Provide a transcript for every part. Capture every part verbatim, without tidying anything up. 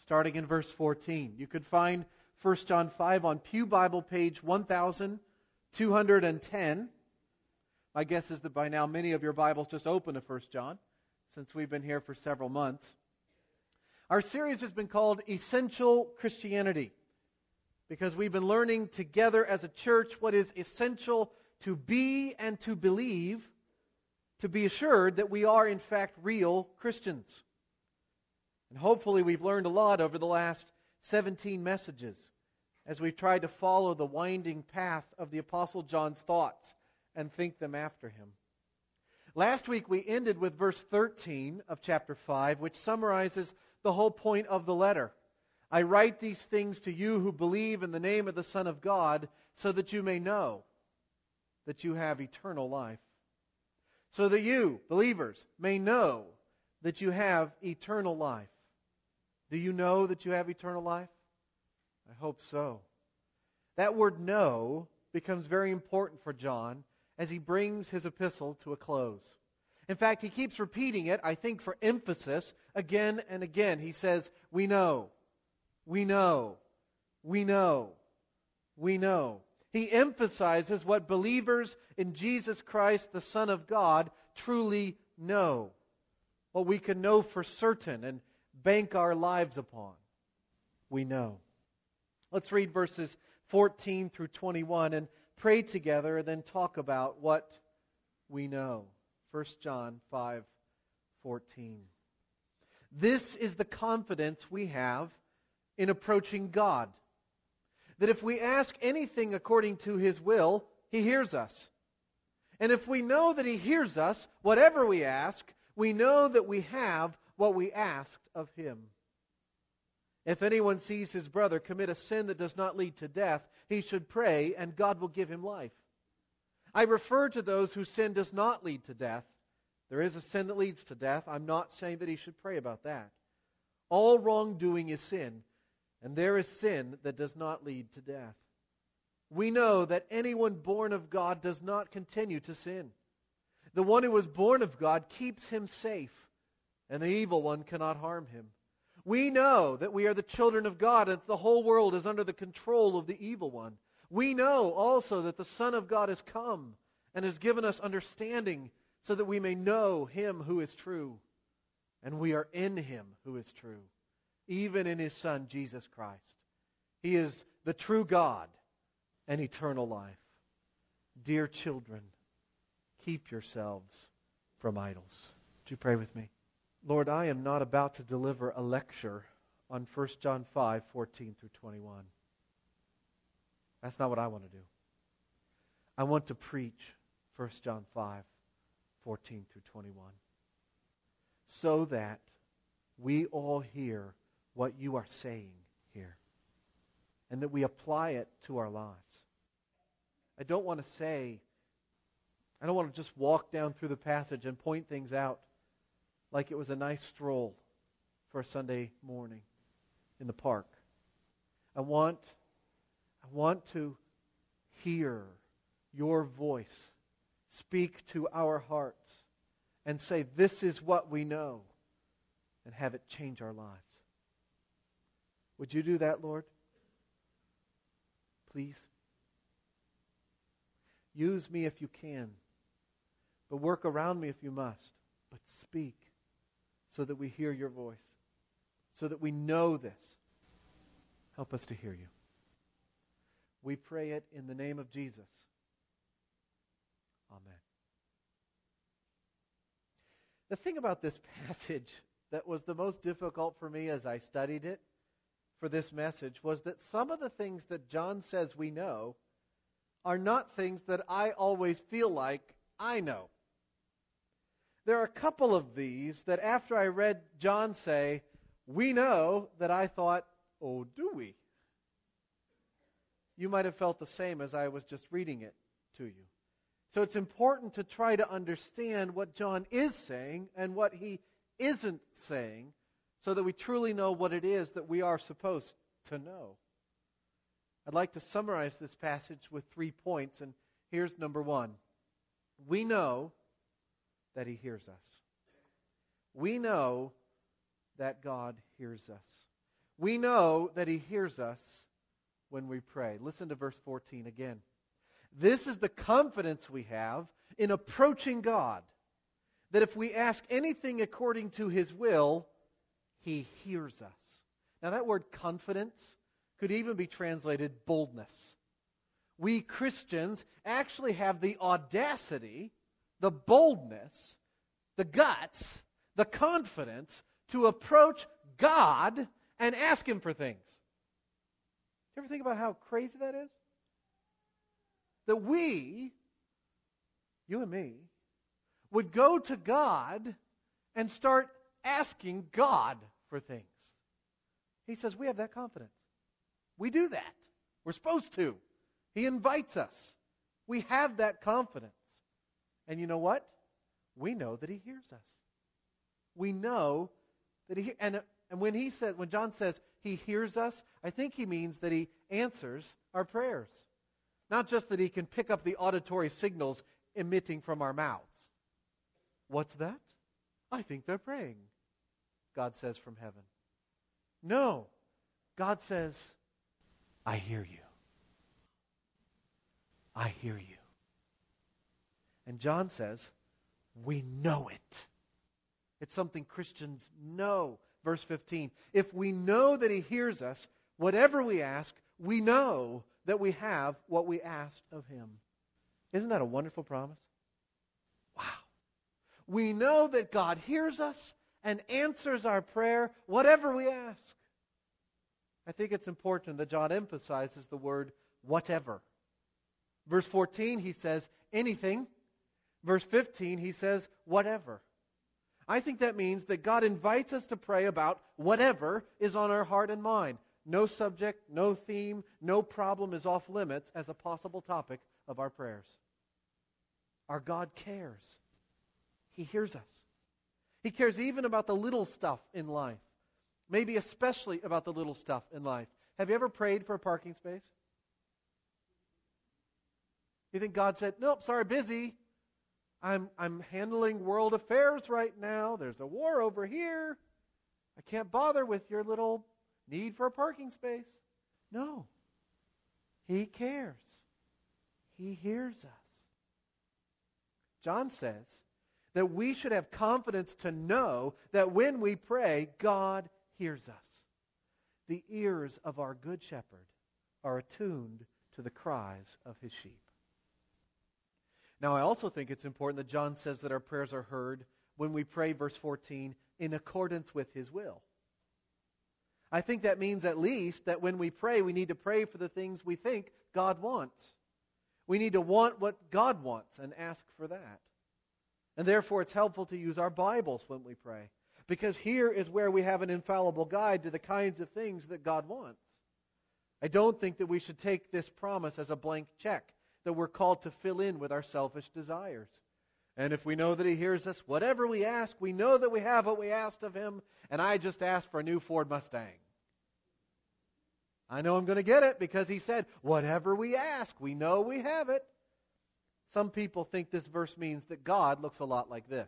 starting in verse fourteen. You could find First John five on Pew Bible page one thousand two hundred ten. My guess is that by now many of your Bibles just open to First John, since we've been here for several months. Our series has been called Essential Christianity, because we've been learning together as a church what is essential to be and to believe, to be assured that we are in fact real Christians. And hopefully we've learned a lot over the last seventeen messages as we've tried to follow the winding path of the Apostle John's thoughts and think them after him. Last week we ended with verse thirteen of chapter five, which summarizes the whole point of the letter. I write these things to you who believe in the name of the Son of God, so that you may know that you have eternal life. So that you, believers, may know that you have eternal life. Do you know that you have eternal life? I hope so. That word know becomes very important for John as he brings his epistle to a close. In fact, he keeps repeating it, I think for emphasis, again and again. He says, we know, we know, we know, we know. He emphasizes what believers in Jesus Christ, the Son of God, truly know. What we can know for certain and bank our lives upon. We know. Let's read verses fourteen through twenty-one and pray together and then talk about what we know. First John five fourteen. This is the confidence we have in approaching God, that if we ask anything according to His will, He hears us. And if we know that He hears us, whatever we ask, we know that we have what we asked of Him. If anyone sees his brother commit a sin that does not lead to death, he should pray, and God will give him life. I refer to those whose sin does not lead to death. There is a sin that leads to death. I'm not saying that he should pray about that. All wrongdoing is sin, and there is sin that does not lead to death. We know that anyone born of God does not continue to sin. The one who was born of God keeps him safe, and the evil one cannot harm him. We know that we are the children of God, and that the whole world is under the control of the evil one. We know also that the Son of God has come and has given us understanding so that we may know Him who is true. And we are in Him who is true, even in His Son, Jesus Christ. He is the true God and eternal life. Dear children, keep yourselves from idols. Would you pray with me? Lord, I am not about to deliver a lecture on First John five fourteen through twenty-one. That's not what I want to do. I want to preach First John five fourteen through twenty-one, so that we all hear what you are saying here, and that we apply it to our lives. I don't want to say, I don't want to just walk down through the passage and point things out like it was a nice stroll for a Sunday morning in the park. I want, I want to hear your voice speak to our hearts and say, this is what we know, and have it change our lives. Would you do that, Lord? Please. Use me if you can, but work around me if you must. But speak so that we hear your voice, so that we know this. Help us to hear you. We pray it in the name of Jesus. Amen. The thing about this passage that was the most difficult for me as I studied it for this message was that some of the things that John says we know are not things that I always feel like I know. There are a couple of these that after I read John say, we know, that I thought, oh, do we? You might have felt the same as I was just reading it to you. So it's important to try to understand what John is saying and what he isn't saying, so that we truly know what it is that we are supposed to know. I'd like to summarize this passage with three points, and here's number one. We know that He hears us. We know that God hears us. We know that He hears us when we pray. Listen to verse fourteen again. This is the confidence we have in approaching God, that if we ask anything according to His will, He hears us. Now that word confidence could even be translated boldness. We Christians actually have the audacity, the boldness, the guts, the confidence to approach God and ask Him for things. You ever think about how crazy that is? That we, you and me, would go to God and start asking God for things. He says we have that confidence. We do that. We're supposed to. He invites us. We have that confidence. And you know what? We know that He hears us. We know that He and and when he says when John says He hears us, I think he means that He answers our prayers. Not just that He can pick up the auditory signals emitting from our mouths. What's that? I think they're praying, God says from heaven. No. God says, I hear you. I hear you. And John says, we know it. It's something Christians know. Verse fifteen, if we know that He hears us, whatever we ask, we know that we have what we asked of Him. Isn't that a wonderful promise? Wow. We know that God hears us and answers our prayer, whatever we ask. I think it's important that John emphasizes the word whatever. Verse fourteen, he says anything. Verse fifteen, he says whatever. I think that means that God invites us to pray about whatever is on our heart and mind. No subject, no theme, no problem is off limits as a possible topic of our prayers. Our God cares. He hears us. He cares even about the little stuff in life. Maybe especially about the little stuff in life. Have you ever prayed for a parking space? You think God said, nope, sorry, busy. I'm I'm handling world affairs right now. There's a war over here. I can't bother with your little need for a parking space. No. He cares. He hears us. John says that we should have confidence to know that when we pray, God hears us. The ears of our good shepherd are attuned to the cries of His sheep. Now, I also think it's important that John says that our prayers are heard when we pray, verse fourteen, in accordance with His will. I think that means at least that when we pray, we need to pray for the things we think God wants. We need to want what God wants and ask for that. And therefore, it's helpful to use our Bibles when we pray. Because here is where we have an infallible guide to the kinds of things that God wants. I don't think that we should take this promise as a blank check that we're called to fill in with our selfish desires. And if we know that He hears us, whatever we ask, we know that we have what we asked of Him, and I just asked for a new Ford Mustang. I know I'm going to get it because He said, whatever we ask, we know we have it. Some people think this verse means that God looks a lot like this.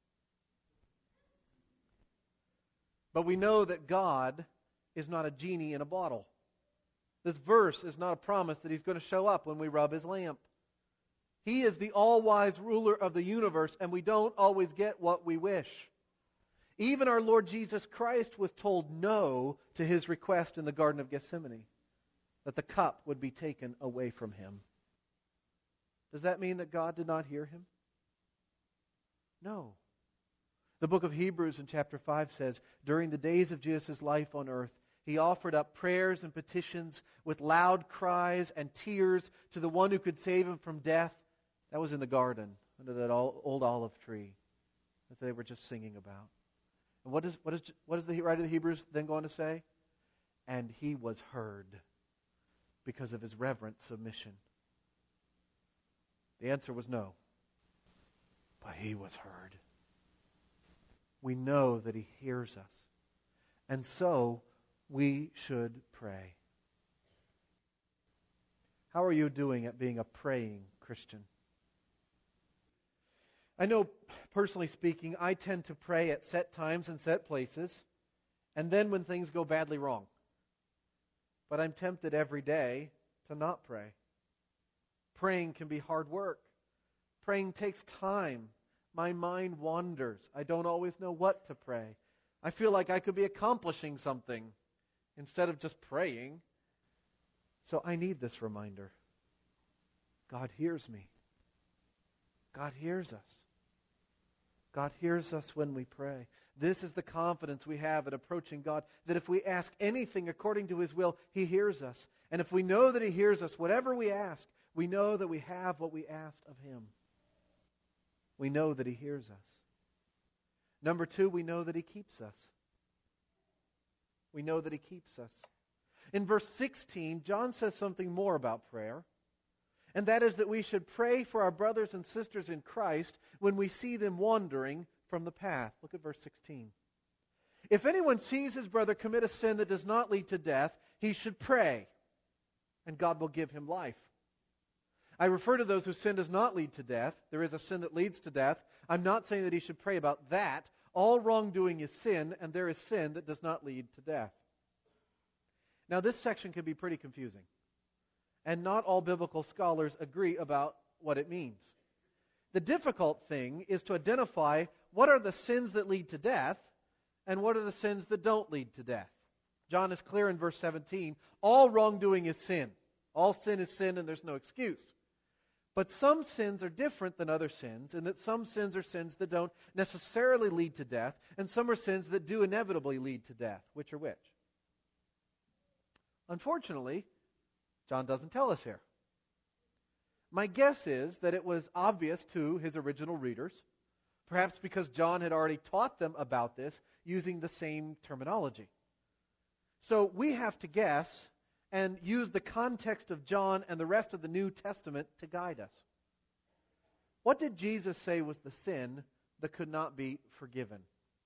But we know that God is not a genie in a bottle. This verse is not a promise that He's going to show up when we rub His lamp. He is the all-wise ruler of the universe, and we don't always get what we wish. Even our Lord Jesus Christ was told no to His request in the Garden of Gethsemane, that the cup would be taken away from Him. Does that mean that God did not hear Him? No. The book of Hebrews in chapter five says, during the days of Jesus' life on earth, He offered up prayers and petitions with loud cries and tears to the one who could save Him from death. That was in the garden, under that old olive tree that they were just singing about. And what, is, what, is, what does the writer of the Hebrews then go on to say? And He was heard because of His reverent submission. The answer was no. But He was heard. We know that He hears us. And so, we should pray. How are you doing at being a praying Christian? I know, personally speaking, I tend to pray at set times and set places. and then when things go badly wrong. But I'm tempted every day to not pray. Praying can be hard work. Praying takes time. My mind wanders. I don't always know what to pray. I feel like I could be accomplishing something instead of just praying. So I need this reminder. God hears me. God hears us. God hears us when we pray. This is the confidence we have in approaching God, that if we ask anything according to His will, He hears us. And if we know that He hears us, whatever we ask, we know that we have what we asked of Him. We know that He hears us. Number two, we know that He keeps us. We know that He keeps us. In verse sixteen, John says something more about prayer. And that is that we should pray for our brothers and sisters in Christ when we see them wandering from the path. Look at verse sixteen. If anyone sees his brother commit a sin that does not lead to death, he should pray, and God will give him life. I refer to those whose sin does not lead to death. There is a sin that leads to death. I'm not saying that he should pray about that. All wrongdoing is sin, and there is sin that does not lead to death. Now, this section can be pretty confusing, and not all biblical scholars agree about what it means. The difficult thing is to identify what are the sins that lead to death and what are the sins that don't lead to death. John is clear in verse seventeen, all wrongdoing is sin. All sin is sin and there's no excuse. But some sins are different than other sins, in that some sins are sins that don't necessarily lead to death, and some are sins that do inevitably lead to death. Which are which? Unfortunately, John doesn't tell us here. My guess is that it was obvious to his original readers, perhaps because John had already taught them about this using the same terminology. So we have to guess and use the context of John and the rest of the New Testament to guide us. What did Jesus say was the sin that could not be forgiven?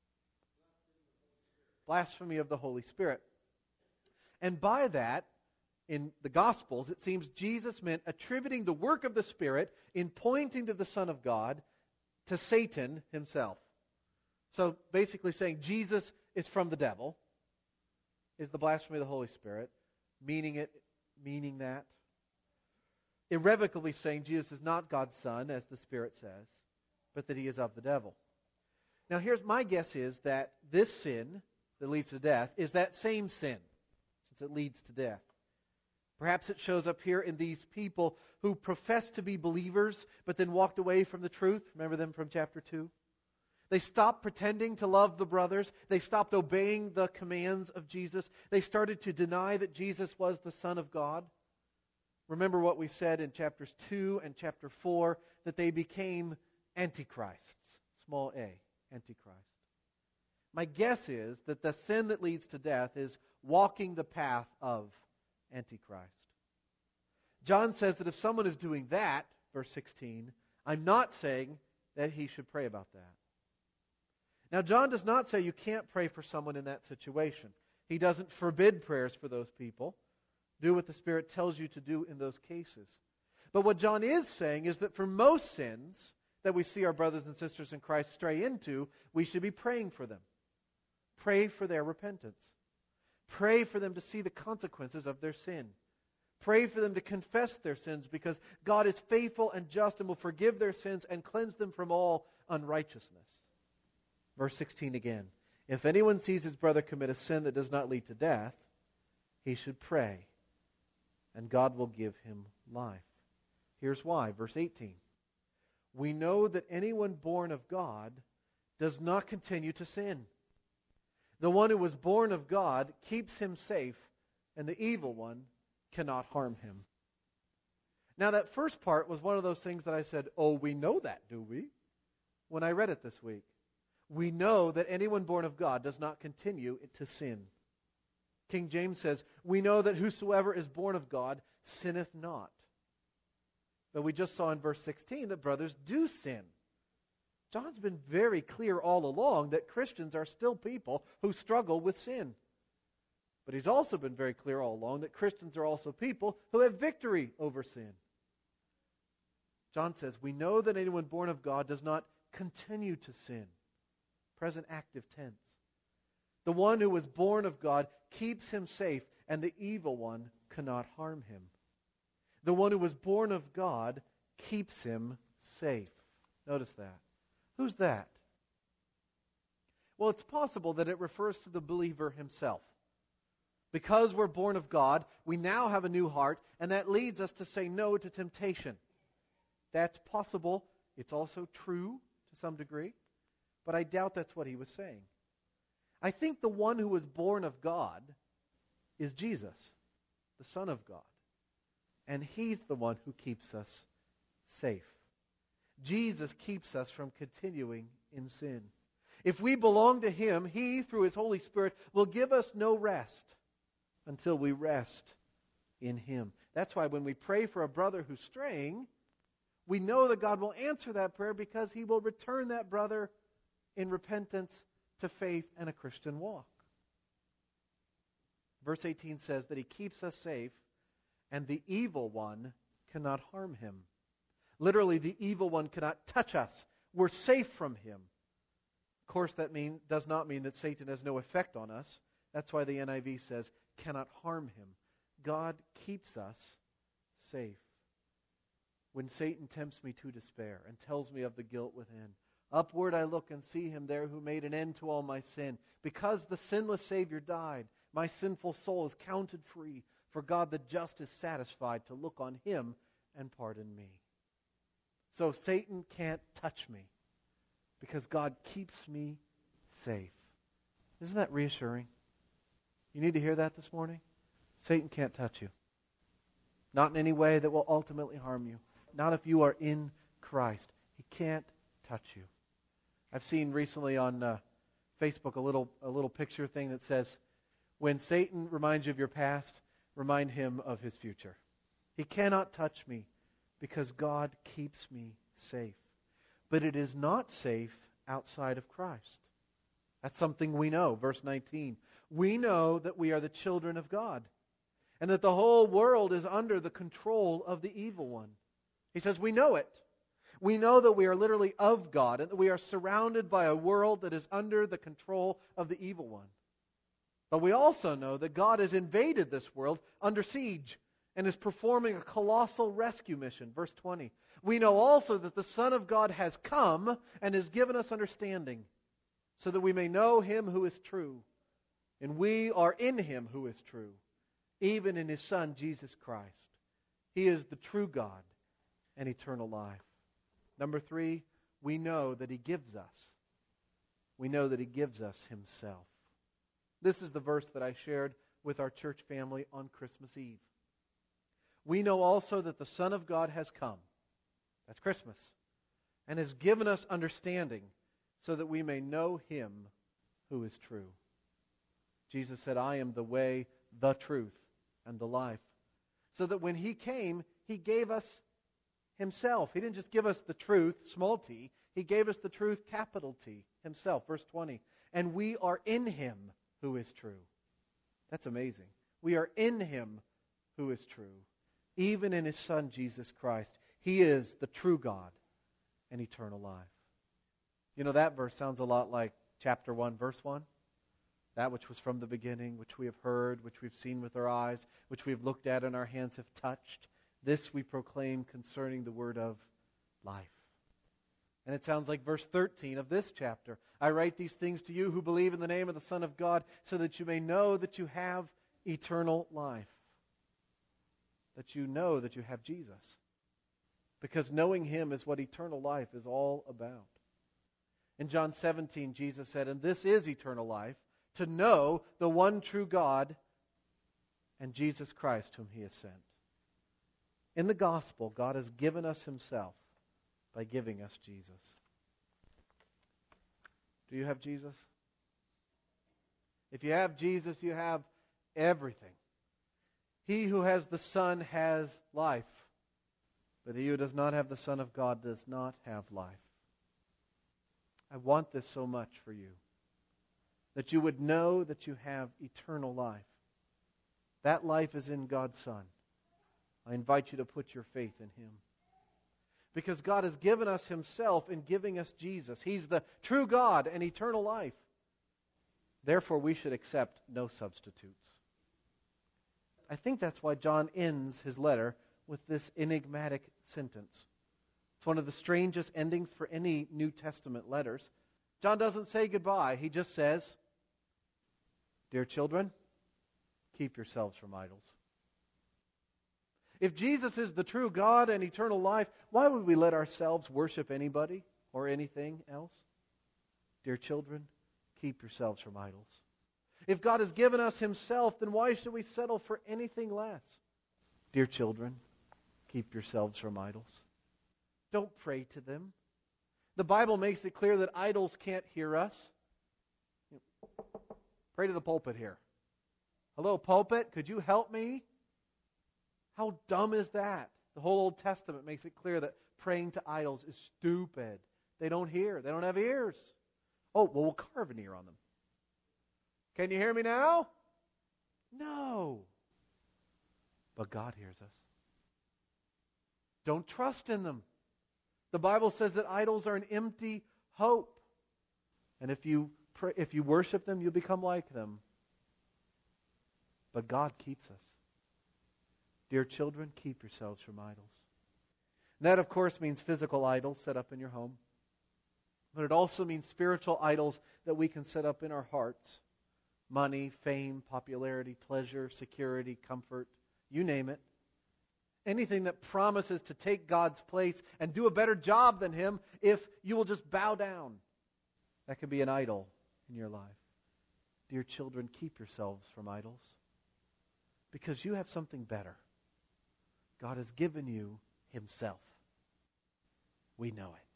Blasphemy of the Holy Spirit. And by that, in the Gospels, it seems Jesus meant attributing the work of the Spirit in pointing to the Son of God to Satan himself. So basically saying Jesus is from the devil is the blasphemy of the Holy Spirit, meaning it, meaning that. Irrevocably saying Jesus is not God's Son, as the Spirit says, but that He is of the devil. Now here's my guess is that this sin that leads to death is that same sin, since it leads to death. Perhaps it shows up here in these people who profess to be believers, but then walked away from the truth. Remember them from chapter two? They stopped pretending to love the brothers. They stopped obeying the commands of Jesus. They started to deny that Jesus was the Son of God. Remember what we said in chapters two and chapter four, that they became antichrists. Small a, antichrist. My guess is that the sin that leads to death is walking the path of Antichrist. John says that if someone is doing that, verse sixteen, I'm not saying that he should pray about that. Now, John does not say you can't pray for someone in that situation. He doesn't forbid prayers for those people. Do what the Spirit tells you to do in those cases. But what John is saying is that for most sins that we see our brothers and sisters in Christ stray into, we should be praying for them. Pray for their repentance. Pray for them to see the consequences of their sin. Pray for them to confess their sins, because God is faithful and just and will forgive their sins and cleanse them from all unrighteousness. Verse sixteen again. If anyone sees his brother commit a sin that does not lead to death, he should pray, and God will give him life. Here's why. Verse eighteen. We know that anyone born of God does not continue to sin. The one who was born of God keeps him safe, and the evil one cannot harm him. Now, that first part was one of those things that I said, oh, we know that, do we? When I read it this week. We know that anyone born of God does not continue to sin. King James says, we know that whosoever is born of God sinneth not. But we just saw in verse sixteen that brothers do sin. John's been very clear all along that Christians are still people who struggle with sin. But he's also been very clear all along that Christians are also people who have victory over sin. John says, we know that anyone born of God does not continue to sin. Present active tense. The one who was born of God keeps him safe, and the evil one cannot harm him. The one who was born of God keeps him safe. Notice that. Who's that? Well, it's possible that it refers to the believer himself. Because we're born of God, we now have a new heart, and that leads us to say no to temptation. That's possible. It's also true to some degree, but I doubt that's what he was saying. I think the one who was born of God is Jesus, the Son of God. And He's the one who keeps us safe. Jesus keeps us from continuing in sin. If we belong to Him, He, through His Holy Spirit, will give us no rest until we rest in Him. That's why when we pray for a brother who's straying, we know that God will answer that prayer because He will return that brother in repentance to faith and a Christian walk. Verse eighteen says that He keeps us safe and the evil one cannot harm him. Literally, the evil one cannot touch us. We're safe from him. Of course, that mean, does not mean that Satan has no effect on us. That's why the N I V says, cannot harm him. God keeps us safe. When Satan tempts me to despair and tells me of the guilt within, upward I look and see Him there who made an end to all my sin. Because the sinless Savior died, my sinful soul is counted free. For God the just is satisfied to look on Him and pardon me. So Satan can't touch me because God keeps me safe. Isn't that reassuring? You need to hear that this morning? Satan can't touch you. Not in any way that will ultimately harm you. Not if you are in Christ. He can't touch you. I've seen recently on uh, Facebook a little a little picture thing that says, when Satan reminds you of your past, remind him of his future. He cannot touch me because God keeps me safe. But it is not safe outside of Christ. That's something we know. Verse nineteen. We know that we are the children of God and that the whole world is under the control of the evil one. He says we know it. We know that we are literally of God and that we are surrounded by a world that is under the control of the evil one. But we also know that God has invaded this world under siege and is performing a colossal rescue mission. Verse twenty. We know also that the Son of God has come and has given us understanding so that we may know Him who is true. And we are in Him who is true, even in His Son, Jesus Christ. He is the true God and eternal life. Number three, we know that He gives us. We know that He gives us Himself. This is the verse that I shared with our church family on Christmas Eve. We know also that the Son of God has come. That's Christmas. And has given us understanding so that we may know Him who is true. Jesus said, I am the way, the truth, and the life. So that when He came, He gave us Himself. He didn't just give us the truth, small t. He gave us the truth, capital T, Himself. Verse twenty. And we are in Him who is true. That's amazing. We are in Him who is true. Even in His Son, Jesus Christ. He is the true God and eternal life. You know, that verse sounds a lot like chapter one, verse one. That which was from the beginning, which we have heard, which we've seen with our eyes, which we have looked at and our hands have touched. This we proclaim concerning the word of life. And it sounds like verse thirteen of this chapter. I write these things to you who believe in the name of the Son of God, so that you may know that you have eternal life. That you know that you have Jesus. Because knowing Him is what eternal life is all about. In John seventeen, Jesus said, and this is eternal life, to know the one true God and Jesus Christ whom He has sent. In the gospel, God has given us Himself by giving us Jesus. Do you have Jesus? If you have Jesus, you have everything. He who has the Son has life, but he who does not have the Son of God does not have life. I want this so much for you, that you would know that you have eternal life. That life is in God's Son. I invite you to put your faith in Him. Because God has given us Himself in giving us Jesus. He's the true God and eternal life. Therefore, we should accept no substitutes. I think that's why John ends his letter with this enigmatic sentence. It's one of the strangest endings for any New Testament letters. John doesn't say goodbye. He just says, "Dear children, keep yourselves from idols." If Jesus is the true God and eternal life, why would we let ourselves worship anybody or anything else? Dear children, keep yourselves from idols. If God has given us Himself, then why should we settle for anything less? Dear children, keep yourselves from idols. Don't pray to them. The Bible makes it clear that idols can't hear us. Pray to the pulpit here. Hello, pulpit, could you help me? How dumb is that? The whole Old Testament makes it clear that praying to idols is stupid. They don't hear. They don't have ears. Oh, well, we'll carve an ear on them. Can you hear me now? No. But God hears us. Don't trust in them. The Bible says that idols are an empty hope. And if you pray, if you worship them, you'll become like them. But God keeps us. Dear children, keep yourselves from idols. And that, of course, means physical idols set up in your home. But it also means spiritual idols that we can set up in our hearts. Money, fame, popularity, pleasure, security, comfort, you name it. Anything that promises to take God's place and do a better job than Him if you will just bow down. That can be an idol in your life. Dear children, keep yourselves from idols. Because you have something better. God has given you Himself. We know it.